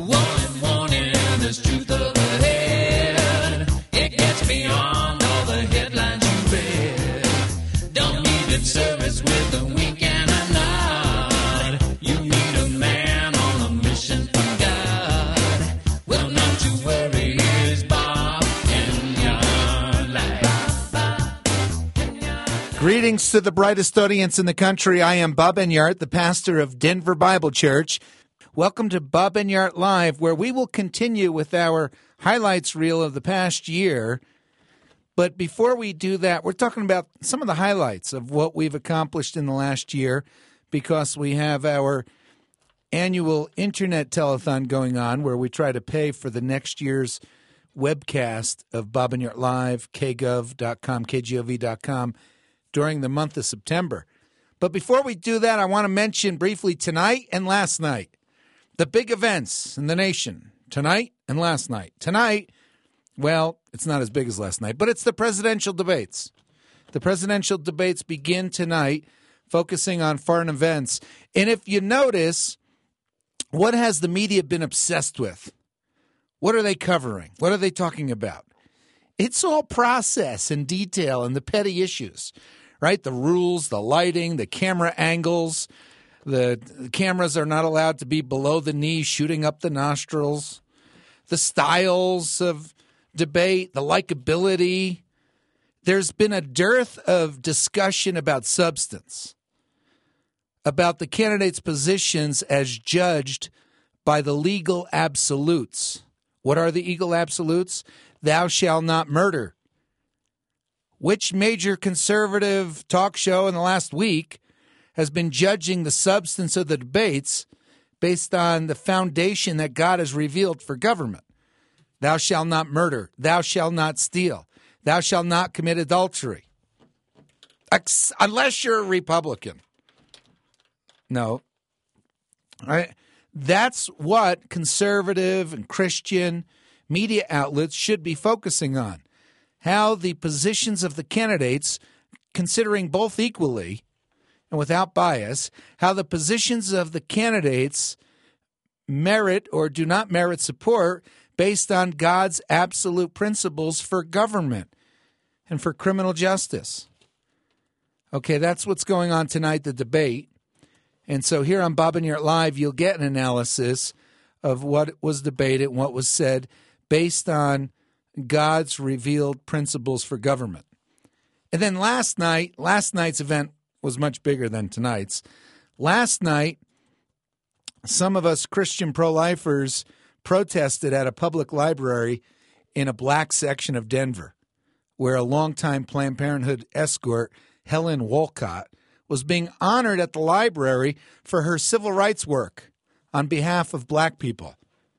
Warning, warning, there's truth ahead. It gets beyond all the headlines you read. Don't need lip service with a wink and a nod. You need a man on a mission from God. Well, not to worry, here's Bob Enyart Live. Greetings to the brightest audience in the country. I am Bob Enyart, the pastor of Denver Bible Church. Welcome to Bob Enyart Live, where we will continue with our highlights reel of the past year. But before we do that, we're talking about some of the highlights of what we've accomplished in the last year, because we have our annual internet telethon going on where we try to pay for the next year's webcast of Bob Enyart Live, kgov.com, kgov.com, during the month of September. But before we do that, I want to mention briefly tonight and last night the big events in the nation, tonight and last night. Tonight, well, it's not as big as last night, but it's the presidential debates. The presidential debates begin tonight, focusing on foreign events. And if you notice, what has the media been obsessed with? What are they covering? What are they talking about? It's all process and detail and the petty issues, right? The rules, the lighting, the camera angles. The cameras are not allowed to be below the knee, shooting up the nostrils. The styles of debate, the likability. There's been a dearth of discussion about substance, about the candidates' positions as judged by the legal absolutes. What are the legal absolutes? Thou shalt not murder. Which major conservative talk show in the last week has been judging the substance of the debates based on the foundation that God has revealed for government? Thou shalt not murder. Thou shalt not steal. Thou shalt not commit adultery. Unless you're a Republican. No. All right. That's what conservative and Christian media outlets should be focusing on. How the positions of the candidates, considering both equally and without bias, how the positions of the candidates merit or do not merit support based on God's absolute principles for government and for criminal justice. Okay, that's what's going on tonight, the debate. And so here on Bob Enyart Live, you'll get an analysis of what was debated and what was said based on God's revealed principles for government. And then last night's event was much bigger than tonight's. Last night, some of us Christian pro-lifers protested at a public library in a black section of Denver, where a longtime Planned Parenthood escort, Helen Wolcott, was being honored at the library for her civil rights work on behalf of black people.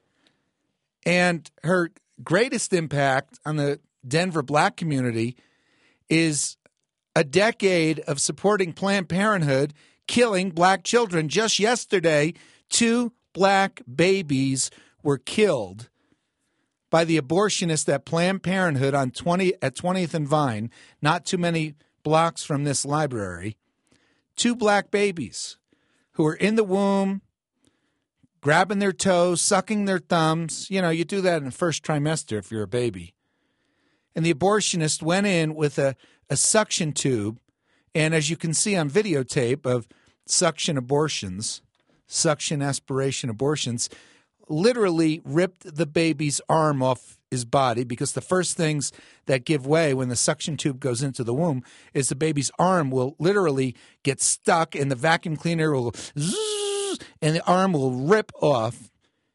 And her greatest impact on the Denver black community is a decade of supporting Planned Parenthood killing black children. Just yesterday, 2 black babies were killed by the abortionist at Planned Parenthood at 20th and Vine, not too many blocks from this library. 2 black babies who were in the womb, grabbing their toes, sucking their thumbs. You know, you do that in the first trimester if you're a baby. And the abortionist went in with a suction tube, and as you can see on videotape of suction abortions, suction aspiration abortions, literally ripped the baby's arm off his body, because the first things that give way when the suction tube goes into the womb is the baby's arm will literally get stuck, and the vacuum cleaner will zzz, and the arm will rip off,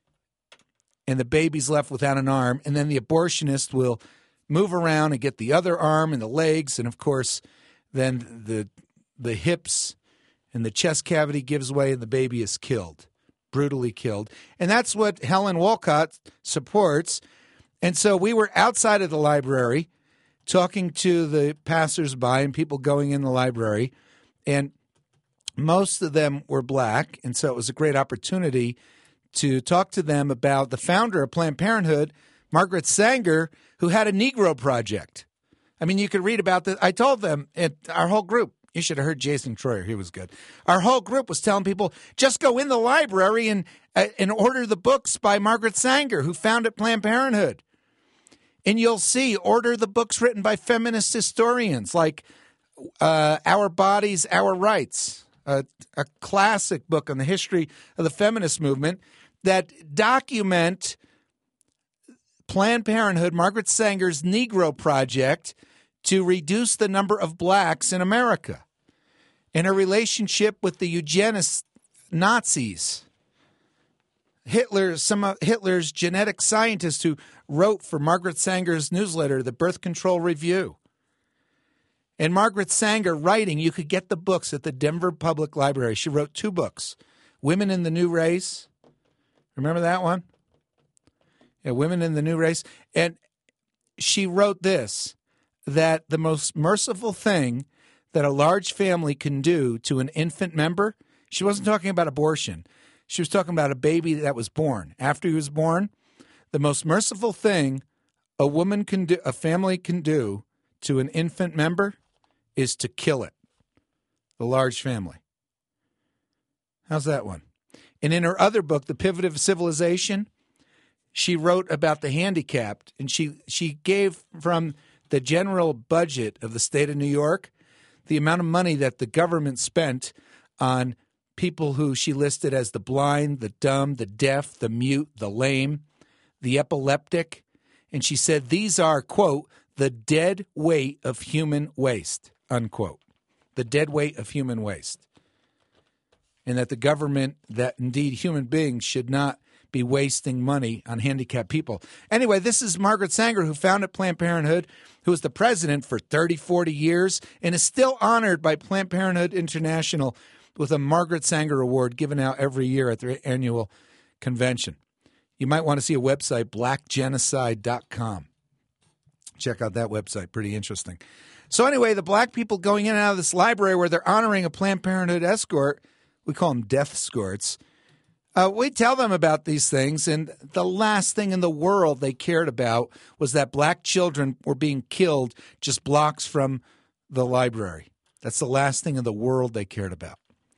and the baby's left without an arm, and then the abortionist will move around and get the other arm and the legs, and of course then the hips and the chest cavity gives way and the baby is killed, brutally killed. And that's what Helen Wolcott supports. And so we were outside of the library talking to the passersby and people going in the library, and most of them were black, and so it was a great opportunity to talk to them about the founder of Planned Parenthood, Margaret Sanger, who had a Negro Project. I mean, you could read about this. I told them, our whole group, You should have heard Jason Troyer. He was good. Our whole group was telling people, just go in the library and order the books by Margaret Sanger, who founded Planned Parenthood. And you'll see, order the books written by feminist historians like Our Bodies, Our Rights, a classic book on the history of the feminist movement that document Planned Parenthood, Margaret Sanger's Negro Project, to reduce the number of blacks in America, and her relationship with the eugenist Nazis. Some of Hitler's genetic scientists who wrote for Margaret Sanger's newsletter, The Birth Control Review. And Margaret Sanger writing, you could get the books at the Denver Public Library. She wrote 2 books, Women in the New Race. Remember that one? Yeah, Women in the New Race. And she wrote this, that the most merciful thing that a large family can do to an infant member, she wasn't talking about abortion. She was talking about a baby that was born. After he was born, the most merciful thing a family can do to an infant member is to kill it. The large family. How's that one? And in her other book, The Pivot of Civilization, she wrote about the handicapped, and she gave from the general budget of the state of New York the amount of money that the government spent on people who she listed as the blind, the dumb, the deaf, the mute, the lame, the epileptic. And she said these are, quote, the dead weight of human waste, unquote. The dead weight of human waste. And that the government, that indeed human beings should not be wasting money on handicapped people. Anyway, this is Margaret Sanger, who founded Planned Parenthood, who was the president for 30, 40 years, and is still honored by Planned Parenthood International with a Margaret Sanger Award given out every year at their annual convention. You might want to see a website, blackgenocide.com. Check out that website. Pretty interesting. So anyway, the black people going in and out of this library where they're honoring a Planned Parenthood escort, we call them death escorts, we tell them about these things, and the last thing in the world they cared about was that black children were being killed just blocks from the library. That's the last thing in the world they cared about.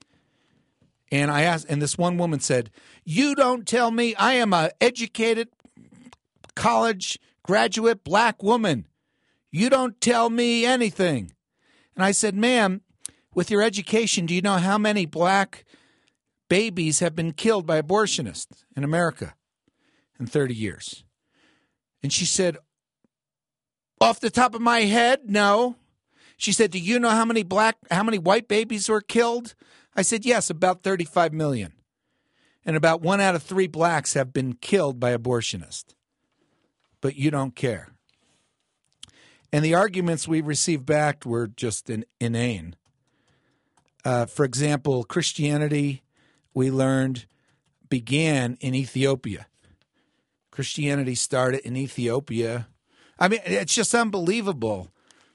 And I asked, and this one woman said, "You don't tell me I am an educated college graduate black woman. You don't tell me anything." And I said, "Ma'am, with your education, do you know how many black babies have been killed by abortionists in America in 30 years?" And she said, "Off the top of my head, no." She said, "Do you know how many white babies were killed?" I said, "Yes, about 35 million. And about 1 out of 3 blacks have been killed by abortionists. But you don't care." And the arguments we received back were just inane. For example, Christianity, we learned, began in Ethiopia. Christianity started in Ethiopia. I mean, it's just unbelievable.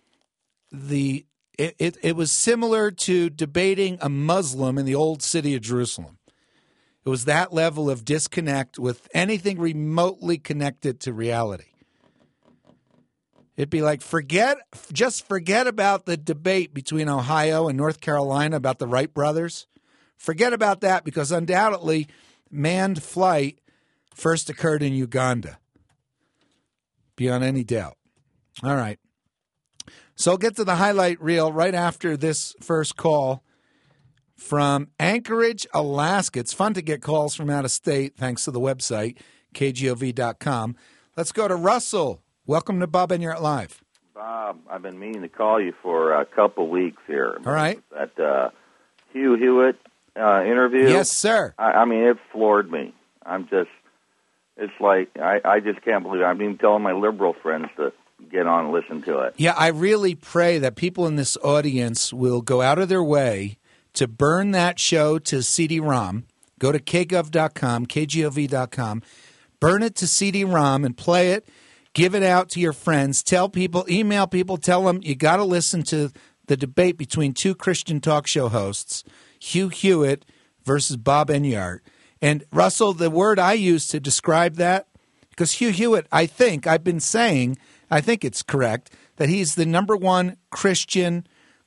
It was similar to debating a Muslim in the old city of Jerusalem. It was that level of disconnect with anything remotely connected to reality. It'd be like, just forget about the debate between Ohio and North Carolina about the Wright brothers. Forget about that, because undoubtedly manned flight first occurred in Uganda. Beyond any doubt. All right. So I'll get to the highlight reel right after this first call from Anchorage, Alaska. It's fun to get calls from out of state thanks to the website, kgov.com. Let's go to Russell. Welcome to Bob and You're Live. Bob, I've been meaning to call you for a couple weeks here. All right. That Hugh Hewitt interview. Yes, sir. I mean, it floored me. It's like, I just can't believe it. I'm even telling my liberal friends to get on and listen to it. Yeah, I really pray that people in this audience will go out of their way to burn that show to CD-ROM. Go to kgov.com, kgov.com, burn it to CD-ROM and play it. Give it out to your friends. Tell people, email people, tell them you got to listen to the debate between 2 Christian talk show hosts, Hugh Hewitt versus Bob Enyart. And, Russell, the word I use to describe that, because Hugh Hewitt, I think it's correct, that he's the number one Christian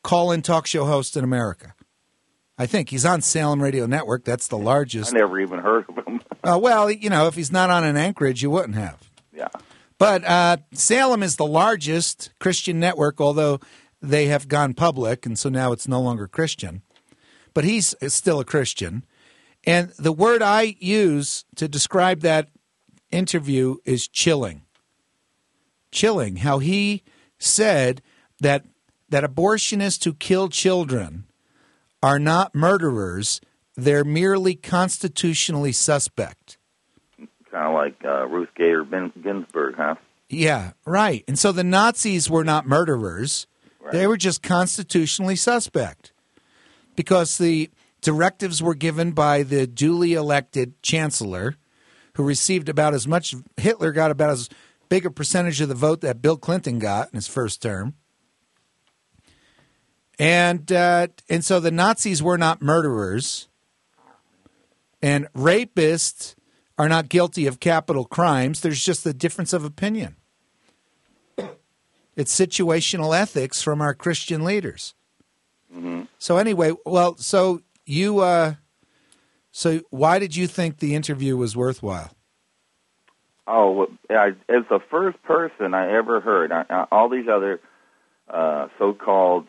call-in talk show host in America. I think he's on Salem Radio Network. That's the largest. I never even heard of him. Well, if he's not on in Anchorage, you wouldn't have. Yeah. But Salem is the largest Christian network, although they have gone public, and so now it's no longer Christian. But he's still a Christian. And the word I use to describe that interview is chilling. Chilling, how he said that abortionists who kill children are not murderers, they're merely constitutionally suspect. Kind of like Ruth Bader Ginsburg, huh? Yeah, right. And so the Nazis were not murderers. Right. They were just constitutionally suspect because the directives were given by the duly elected chancellor who received about as much, Hitler got about as big a percentage of the vote that Bill Clinton got in his first term. And so the Nazis were not murderers, and rapists are not guilty of capital crimes. There's just a difference of opinion. It's situational ethics from our Christian leaders. Mm-hmm. So anyway, so why did you think the interview was worthwhile? Oh, as the first person I ever heard, all these other so-called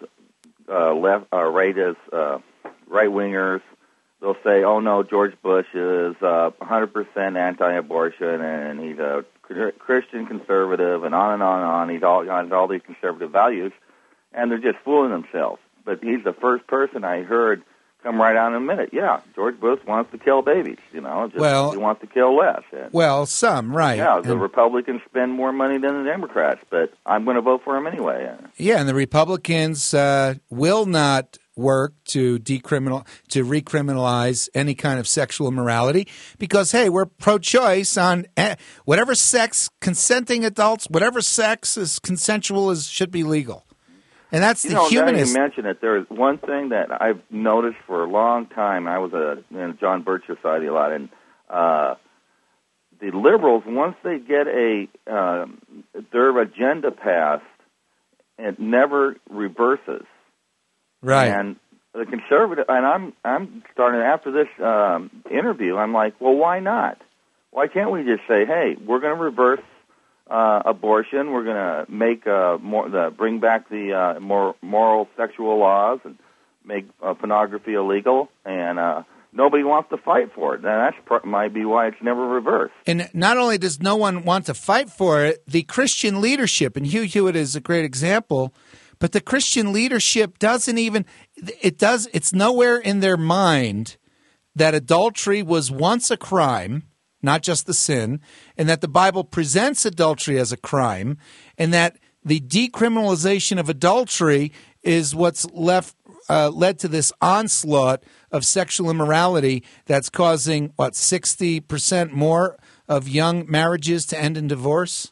right-wingers, they'll say, "Oh no, George Bush is 100% anti-abortion, and he's a Christian conservative," and on and on and on. He's got all these conservative values, and they're just fooling themselves. But he's the first person I heard come right out in a minute. Yeah, George Bush wants to kill babies. He wants to kill less. And, some, right. Yeah, the Republicans spend more money than the Democrats, but I'm going to vote for him anyway. Yeah, and the Republicans will not work to recriminalize any kind of sexual immorality because, hey, we're pro-choice on whatever sex, consenting adults, whatever sex is consensual should be legal. And that's the humanist. Now you mention it, there's one thing that I've noticed for a long time. I was in the John Birch Society a lot, and the liberals, once they get their agenda passed, it never reverses. Right. And the conservative, and I'm starting after this interview. I'm like, well, why not? Why can't we just say, hey, we're going to reverse abortion. We're going to make bring back the more moral sexual laws and make pornography illegal, and nobody wants to fight for it. And that might be why it's never reversed. And not only does no one want to fight for it, the Christian leadership, and Hugh Hewitt is a great example, but the Christian leadership doesn't even it's nowhere in their mind that adultery was once a crime, not just the sin, and that the Bible presents adultery as a crime, and that the decriminalization of adultery is what's led to this onslaught of sexual immorality that's causing, 60% more of young marriages to end in divorce?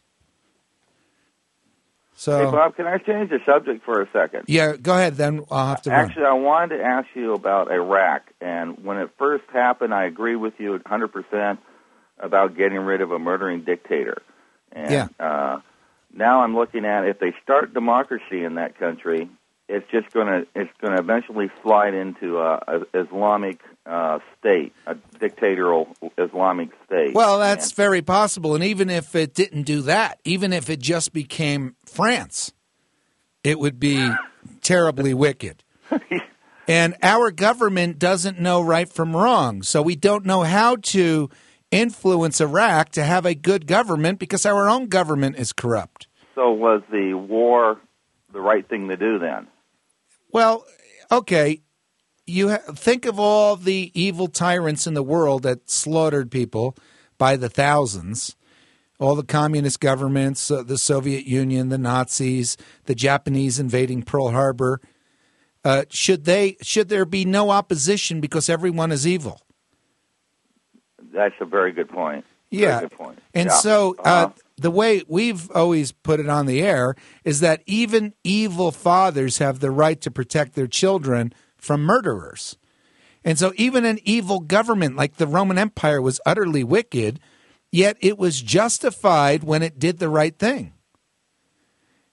So, hey, Bob, can I change the subject for a second? Yeah, go ahead, then I'll have to run. Actually, I wanted to ask you about Iraq, and when it first happened, I agree with you 100% about getting rid of a murdering dictator. And now I'm looking at if they start democracy in that country, it's going to eventually slide into an Islamic state, a dictatorial Islamic state. Well, that's very possible. And even if it didn't do that, even if it just became France, it would be terribly wicked. And our government doesn't know right from wrong, so we don't know how to influence Iraq to have a good government because our own government is corrupt. So was the war the right thing to do then? Well, okay. Think of all the evil tyrants in the world that slaughtered people by the thousands. All the communist governments, the Soviet Union, the Nazis, the Japanese invading Pearl Harbor. Should there be no opposition because everyone is evil? That's a very good point. Yeah. Very good point. And so the way we've always put it on the air is that even evil fathers have the right to protect their children from murderers. And so even an evil government like the Roman Empire was utterly wicked, yet it was justified when it did the right thing.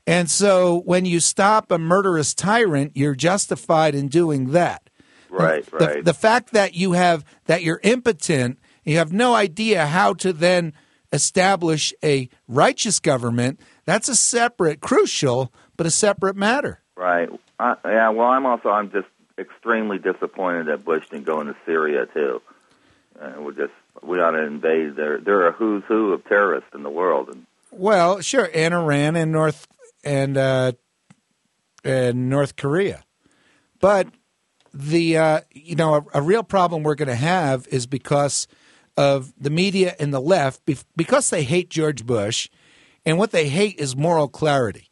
And so when you stop a murderous tyrant, you're justified in doing that. Right, right. The fact that you're impotent, you have no idea how to then establish a righteous government, that's a separate, crucial, but a separate matter. Right. Well, I'm just extremely disappointed that Bush didn't go into Syria too. We ought to invade. They're a who's who of terrorists in the world. Well, sure, and Iran and North Korea, but a real problem we're going to have is because of the media and the left, because they hate George Bush, and what they hate is moral clarity.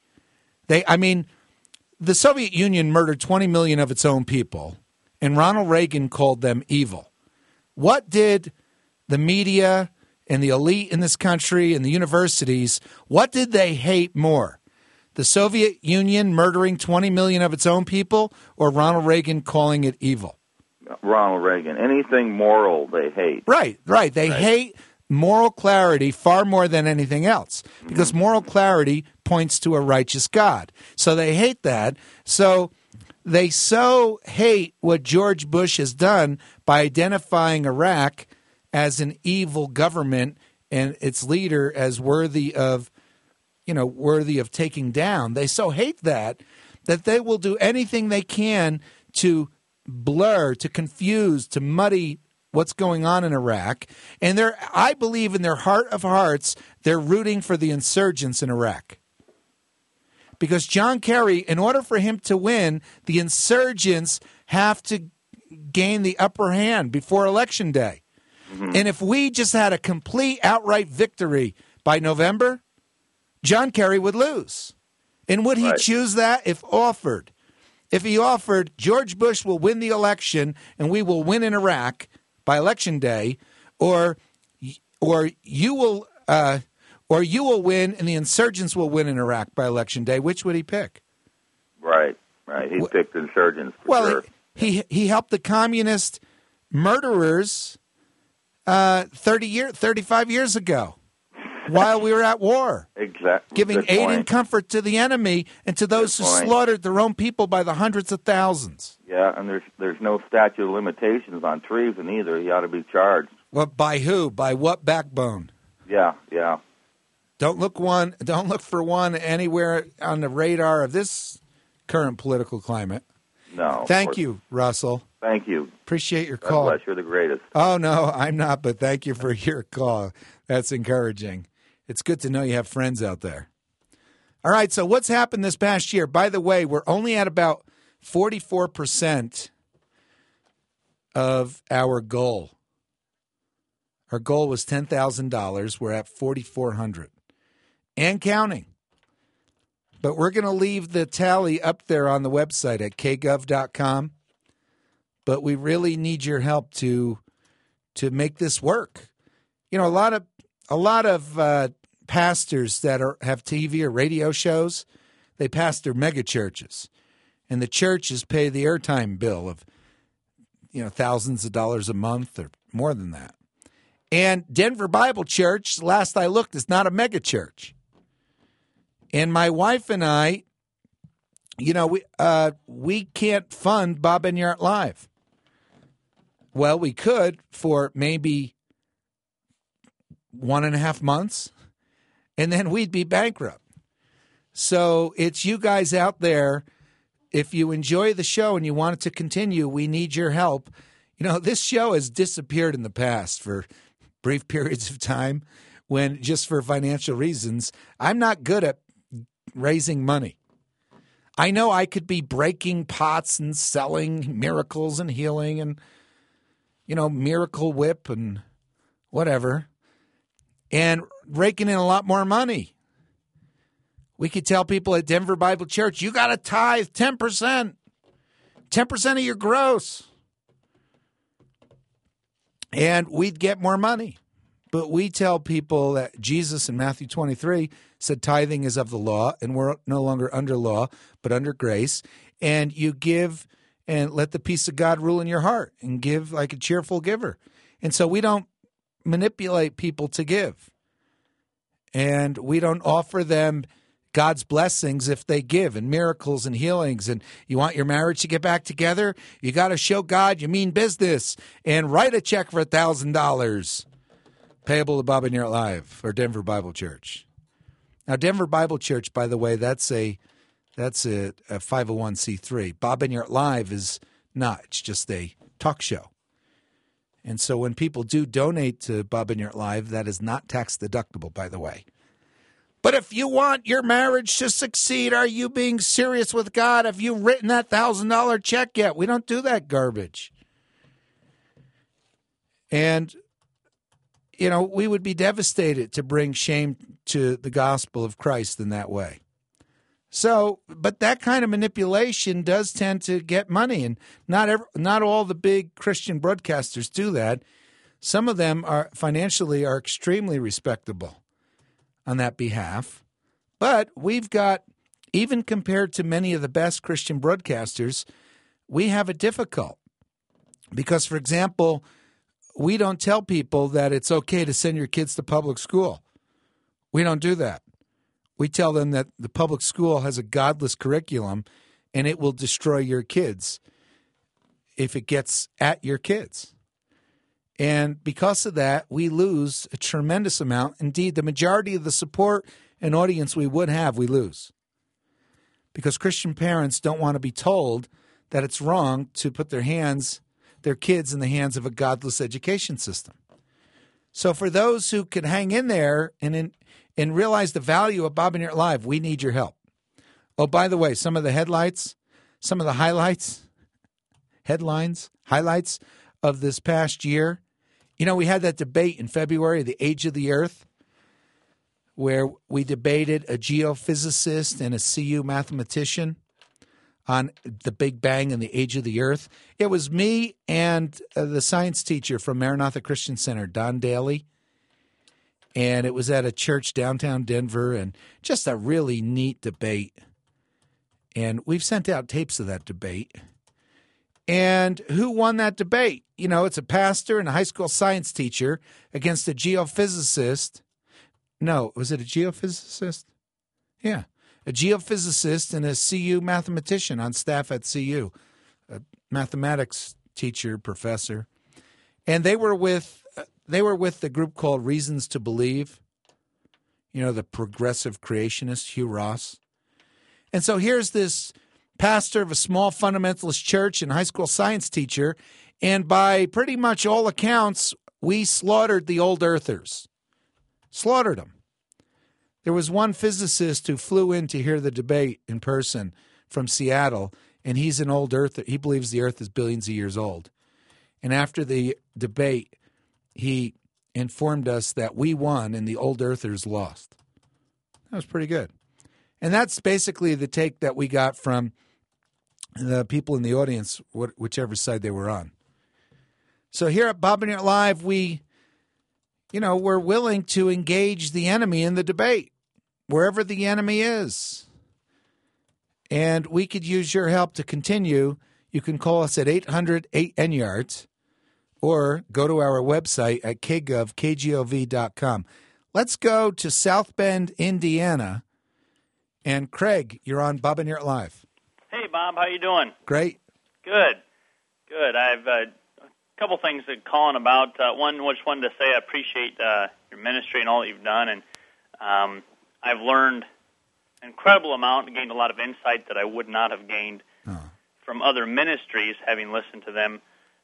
The Soviet Union murdered 20 million of its own people, and Ronald Reagan called them evil. What did the media and the elite in this country and the universities, what did they hate more? The Soviet Union murdering 20 million of its own people, or Ronald Reagan calling it evil? Ronald Reagan. Anything moral they hate. Right. They hate moral clarity far more than anything else, because moral clarity points to a righteous God. So they hate that. So they so hate what George Bush has done by identifying Iraq as an evil government and its leader as worthy of taking down. They so hate that they will do anything they can to blur, to confuse, to muddy what's going on in Iraq. And I believe in their heart of hearts, they're rooting for the insurgents in Iraq. Because John Kerry, in order for him to win, the insurgents have to gain the upper hand before Election Day. Mm-hmm. And if we just had a complete outright victory by November, John Kerry would lose. And would he choose that if offered? If he offered, George Bush will win the election and we will win in Iraq by Election Day, or you will win and the insurgents will win in Iraq by Election Day, which would he pick? Right. He picked insurgents for sure. He helped the communist murderers 35 years ago while we were at war. Exactly. Giving aid and comfort to the enemy and to those who slaughtered their own people by the hundreds of thousands. Yeah, and there's no statute of limitations on treason either. He ought to be charged. Well, by who? By what backbone? Yeah. Don't look for one anywhere on the radar of this current political climate. No. Thank you, Russell. Thank you. Appreciate your call. God bless, you're the greatest. Oh, no, I'm not, but thank you for your call. That's encouraging. It's good to know you have friends out there. All right, so what's happened this past year? By the way, we're only at about 44% of our goal. Our goal was $10,000. We're at $4,400 and counting. But we're going to leave the tally up there on the website at kgov.com. But we really need your help to make this work. You know, a lot of pastors that have TV or radio shows, they pastor mega churches, and the churches pay the airtime bill of thousands of dollars a month or more than that. And Denver Bible Church, last I looked, is not a mega church. And my wife and I, we can't fund Bob Enyart Live. Well, we could for maybe 1.5 months, and then we'd be bankrupt. So it's you guys out there. If you enjoy the show and you want it to continue, we need your help. This show has disappeared in the past for brief periods of time when, just for financial reasons, I'm not good at raising money. I know I could be breaking pots and selling miracles and healing and, Miracle Whip and whatever, and raking in a lot more money. We could tell people at Denver Bible Church, you got to tithe 10%, 10% of your gross. And we'd get more money. But we tell people that Jesus in Matthew 23 said tithing is of the law, and we're no longer under law, but under grace. And you give and let the peace of God rule in your heart and give like a cheerful giver. And so we don't manipulate people to give. And we don't offer them God's blessings if they give, and miracles and healings. And you want your marriage to get back together? You got to show God you mean business and write a check for $1,000 payable to Bob and Yurt Live or Denver Bible Church. Now, Denver Bible Church, by the way, that's a 501c3. Bob and Yurt Live is not. It's just a talk show. And so when people do donate to Bob and Yurt Live, that is not tax deductible, by the way. But if you want your marriage to succeed, are you being serious with God? Have you written that $1,000 check yet? We don't do that garbage. And, you know, we would be devastated to bring shame to the gospel of Christ in that way. So, but that kind of manipulation does tend to get money, and not all the big Christian broadcasters do that. Some of them are financially extremely respectable on that behalf. But we've got, even compared to many of the best Christian broadcasters, we have it difficult. Because, for example, we don't tell people that it's okay to send your kids to public school. We don't do that. We tell them that the public school has a godless curriculum and it will destroy your kids if it gets at your kids. And because of that, we lose a tremendous amount. Indeed, the majority of the support and audience we would have, we lose. Because Christian parents don't want to be told that it's wrong to put their kids in the hands of a godless education system. So for those who can hang in there and realize the value of Bob and Yurt Live, we need your help. Oh, by the way, some of the highlights of this past year. You know, we had that debate in February, the age of the earth, where we debated a geophysicist and a CU mathematician on the Big Bang and the age of the earth. It was me and the science teacher from Maranatha Christian Center, Don Daly. And it was at a church downtown Denver, and just a really neat debate. And we've sent out tapes of that debate. And who won that debate? You know, it's a pastor and a high school science teacher against a geophysicist. No, was it a geophysicist? Yeah, a geophysicist and a CU mathematician on staff at CU, a mathematics teacher, professor. And they were with the group called Reasons to Believe, you know, the progressive creationist, Hugh Ross. And so here's this pastor of a small fundamentalist church and high school science teacher, and by pretty much all accounts, we slaughtered the old earthers. Slaughtered them. There was one physicist who flew in to hear the debate in person from Seattle, and he's an old earther. He believes the earth is billions of years old. And after the debate, he informed us that we won and the old earthers lost. That was pretty good. And that's basically the take that we got from the people in the audience, whichever side they were on. So here at Bob and Yurt Live, we're willing to engage the enemy in the debate, wherever the enemy is. And we could use your help to continue. You can call us at 800-8-NYARDS or go to our website at kgov.com. Let's go to South Bend, Indiana. And Craig, you're on Bob and Yurt Live. Hey, Bob, how you doing? Great. Good. I've a couple things to call in about. One, just wanted to say I appreciate your ministry and all that you've done, and I've learned an incredible amount and gained a lot of insight that I would not have gained from other ministries, having listened to them,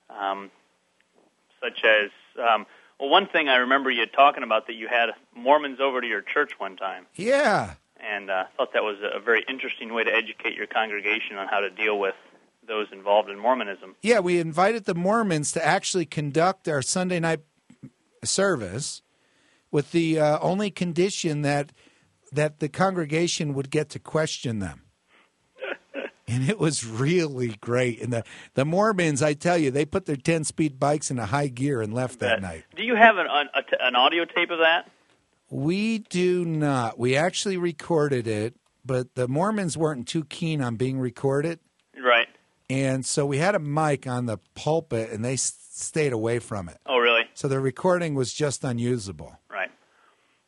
such as, one thing I remember you talking about, that you had Mormons over to your church one time. Yeah. And I thought that was a very interesting way to educate your congregation on how to deal with those involved in Mormonism. Yeah, we invited the Mormons to actually conduct our Sunday night service with the only condition that the congregation would get to question them. And it was really great. And the Mormons, I tell you, they put their 10-speed bikes into high gear and left that night. Do you have an audio tape of that? We do not. We actually recorded it, but the Mormons weren't too keen on being recorded. Right. And so we had a mic on the pulpit, and they stayed away from it. Oh, really? So the recording was just unusable. Right.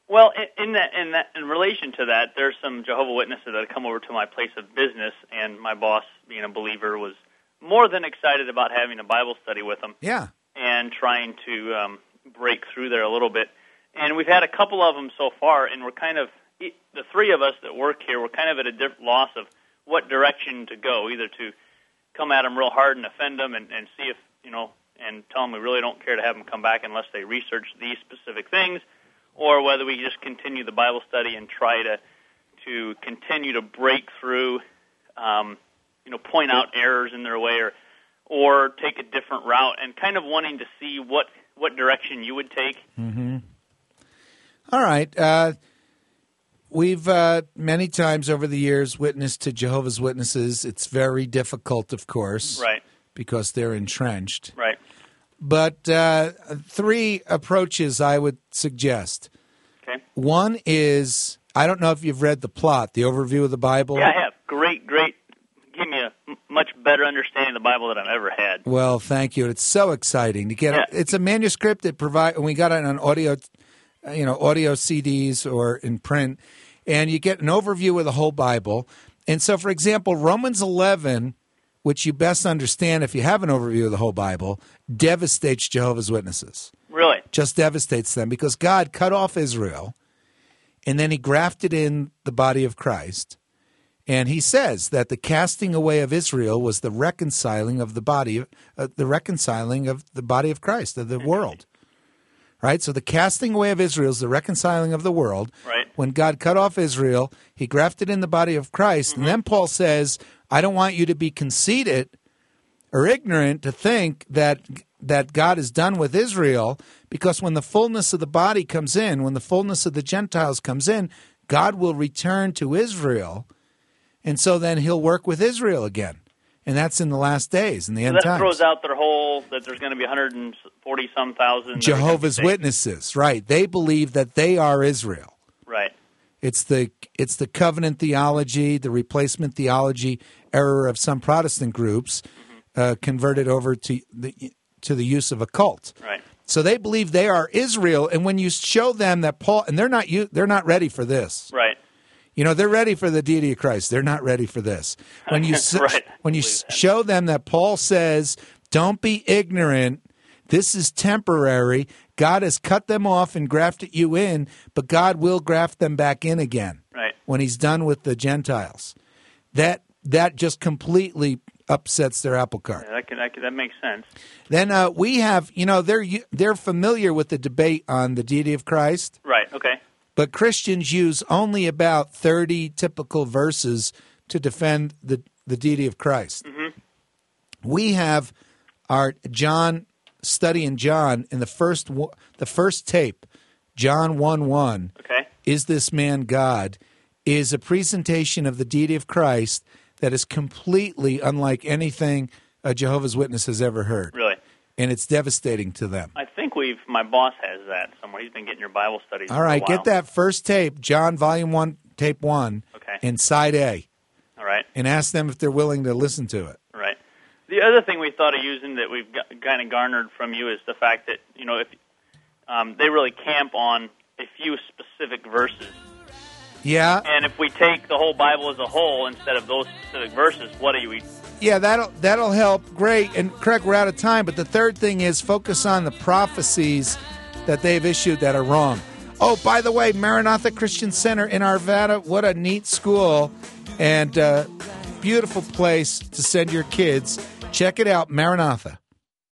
Well, in relation to that, there's some Jehovah's Witnesses that come over to my place of business, and my boss, being a believer, was more than excited about having a Bible study with them. Yeah. And trying to break through there a little bit. And we've had a couple of them so far, and we're kind of, the three of us that work here, we're kind of at a different loss of what direction to go, either to come at them real hard and offend them and see if, and tell them we really don't care to have them come back unless they research these specific things, or whether we just continue the Bible study and try to continue to break through, point out errors in their way, or take a different route, and kind of wanting to see what direction you would take. Mm-hmm. All right. We've many times over the years witnessed to Jehovah's Witnesses. It's very difficult, of course, right, because they're entrenched. Right. But three approaches I would suggest. Okay. One is, I don't know if you've read the plot, the overview of the Bible. Yeah, I have. Great. Give me a much better understanding of the Bible than I've ever had. Well, thank you. It's so exciting to get. Yeah. It's a manuscript that we got it on audio, audio CDs or in print, and you get an overview of the whole Bible. And so, for example, Romans 11, which you best understand if you have an overview of the whole Bible, devastates Jehovah's Witnesses. Really? Just devastates them because God cut off Israel, and then he grafted in the body of Christ. And he says that the casting away of Israel was the reconciling of the body of Christ, of the world. Right? So the casting away of Israel is the reconciling of the world. Right. When God cut off Israel, he grafted in the body of Christ. Mm-hmm. And then Paul says, I don't want you to be conceited or ignorant to think that God is done with Israel, because when the fullness of the body comes in, when the fullness of the Gentiles comes in, God will return to Israel. And so then he'll work with Israel again. And that's in the last days, in the end times. That throws out their whole, that there's going to be 140-some thousand. Jehovah's Witnesses, right. They believe that they are Israel. Right. It's the covenant theology, the replacement theology error of some Protestant groups converted over to the use of a cult. Right. So they believe they are Israel, and when you show them that Paul, and they're not ready for this. Right. They're ready for the deity of Christ. They're not ready for this. When you show them that Paul says, don't be ignorant, this is temporary, God has cut them off and grafted you in, but God will graft them back in again. Right. When he's done with the Gentiles. That just completely upsets their apple cart. Yeah, that makes sense. Then we have, they're familiar with the debate on the deity of Christ. Right, okay. But Christians use only about 30 typical verses to defend the deity of Christ. Mm-hmm. We have our John study in John in the first tape, John 1:1. Okay. Is this man God? Is a presentation of the deity of Christ that is completely unlike anything a Jehovah's Witness has ever heard. Really? And it's devastating to them. I think my boss has that somewhere. He's been getting your Bible studies. All right, for a while. get that first tape, John Volume 1, Tape 1, okay, in Side A. All right. And ask them if they're willing to listen to it. Right. The other thing we thought of using that we've kind of garnered from you is the fact that, if they really camp on a few specific verses. Yeah. And if we take the whole Bible as a whole instead of those specific verses, what do we... Yeah, that'll help. Great. And Craig, we're out of time. But the third thing is focus on the prophecies that they've issued that are wrong. Oh, by the way, Maranatha Christian Center in Arvada, what a neat school and beautiful place to send your kids. Check it out, Maranatha.